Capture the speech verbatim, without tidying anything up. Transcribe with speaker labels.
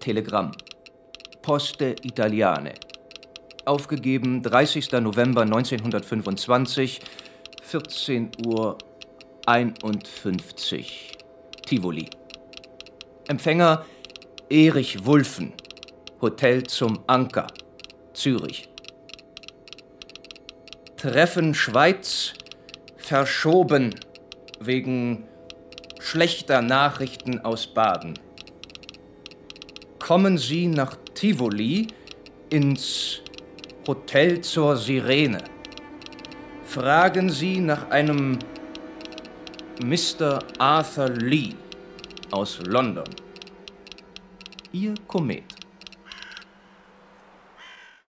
Speaker 1: Telegramm. Poste Italiane. Aufgegeben dreißigster November neunzehnhundertfünfundzwanzig, vierzehn Uhr einundfünfzig. Tivoli. Empfänger Erich Wulffen. Hotel zum Anker. Zürich. Treffen Schweiz verschoben wegen schlechter Nachrichten aus Baden. Kommen Sie nach Tivoli ins Hotel zur Sirene. Fragen Sie nach einem Mister Arthur Lee aus London. Ihr Komet.